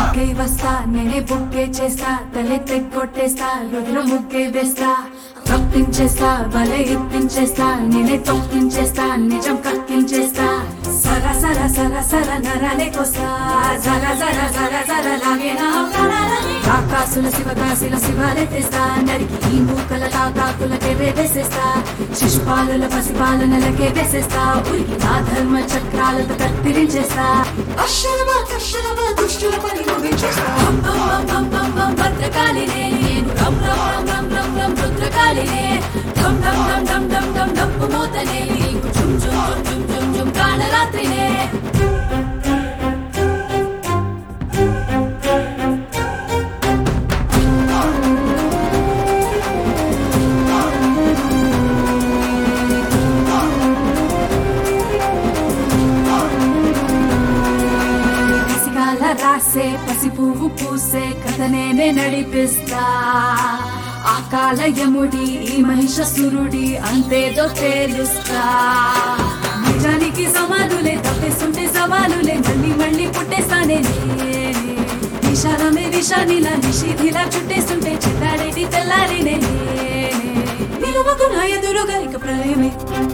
బుక్కే వస్తా నేనే బుక్కే చేస్తా తలే తెగ్గొట్టేస్తా రుద్ర ముగ్గే వేస్తా తప్పించేస్తా బలే ఇప్పించేస్తా నేనే తొక్కించేస్తా నిజం కక్కించేస్తా సర సర సర సర నరాలేకొస్తా జర జర జర జర లాగే నా ప్రాణాలని ఆకాశుల శివదాసుల శివాలెత్తేస్తా నరికి ఈ మూకల తాకాకులకే వేసేస్తా శిశుపాలుల పసిపాలనలకే వేసేస్తా ఉరికి నా ధర్మ చక్రాలతో కత్తిరించేస్తా అక్షరమా కక్షరమా దుష్టుల పని ముగించేస్తా భద్రకాళినే నేను రమ్ రమ్ రమ్ రమ్ రమ్ రమ్ రుద్రకాళినే ఢమ్ ఢమ్ ఢమ్ ఢమ్ ఢమ్ ఢమ్ డప్పు మోతనే నీకు ఝుమ్ ఝుమ్ ఝుమ్ ఝుమ్ ఝుమ్ కాళరాత్రినే రాసే పసి పువ్వు పూసే కథ నేనే నడిపిస్తా ఆ కాలయముడి ఈ మహిషాసురుడి అంతేదో తేలుస్తా నిజానికి సమానులే తప్పేస్తుంటే సవాలులే మళ్ళీ మళ్ళీ పుట్టేస్తానే విషాలమే విషానిలా నిషిధిలా చుట్టేస్తుంటే చిల్లాడేటి తెల్లారినే నిలువకు నా ఎదురుగా ఇక ప్రళయమే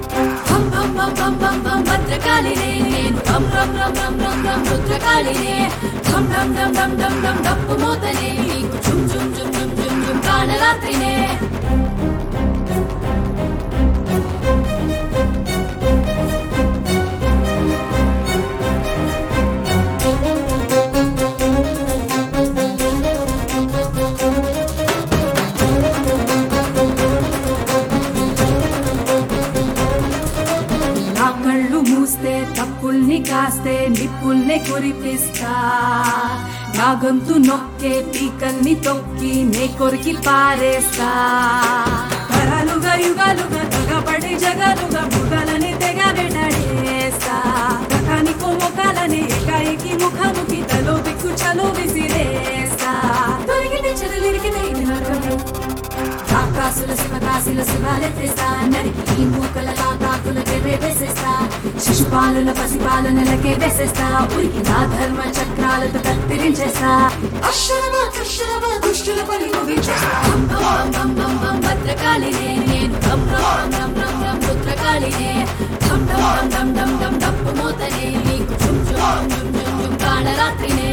భద్రకాళినే నేను రమ్ రమ్ రమ్ రమ్ రమ్ రమ్ రుద్రకాళినే ఢమ్ ఢమ్ ఢమ్ ఢమ్ ఢమ్ ఢమ్ డప్పు మోతనే నీకు ఝుమ్ ఝుమ్ ఝుమ్ ఝుమ్ ఝుమ్ ఝుమ్ కాళరాత్రినే తప్పుల్ని కాస్తే నిప్పుల్ని కురిపిస్తా నా గొంతు నొక్కే పీకల్ని తొక్కి నే కొరికి పారేస్తా తరాలుగా యుగాలుగా తెగబడి జగాలుగా మృగాలని తెగ వెంటాడేస్తా రకానికో ముఖాలని ఏకాయికి ముఖాముఖి తలో దిక్కు చలో విసిరేస్తా తొలగితే చెరలిరికితే ఇది నరకమే ఆకాశుల శివదాసుల శివాలెత్తేస్తా నరికి ఈ మూకల తాకాకులకే వేసేస్తా శిశుపాలుల పసిపాలనలకే వేసేస్తా ఉరికి నా ధర్మ చక్రాలతో కత్తిరించేస్తా అక్షరమా కక్షరమా దుష్టుల పని ముగించేస్తా భద్రకాళినే నేను రమ్ రమ్ రమ్ రమ్ రమ్ రుద్రకాళినే ఢమ్ ఢమ్ ఢమ్ ఢమ్ ఢమ్ డప్పు మోతనే నీకు ఝుమ్ ఝుమ్ ఝుమ్ ఝుమ్ ఝుమ్ కాళరాత్రినే